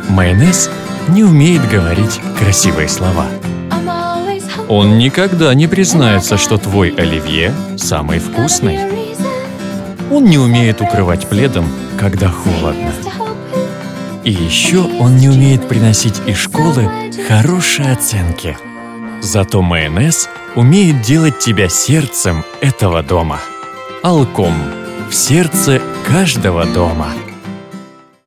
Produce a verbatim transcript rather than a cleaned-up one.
Майонез не умеет говорить красивые слова. Он никогда не признается, что твой оливье самый вкусный. Он не умеет укрывать пледом, когда холодно. И еще он не умеет приносить из школы хорошие оценки. Зато майонез умеет делать тебя сердцем этого дома. Алком в сердце каждого дома.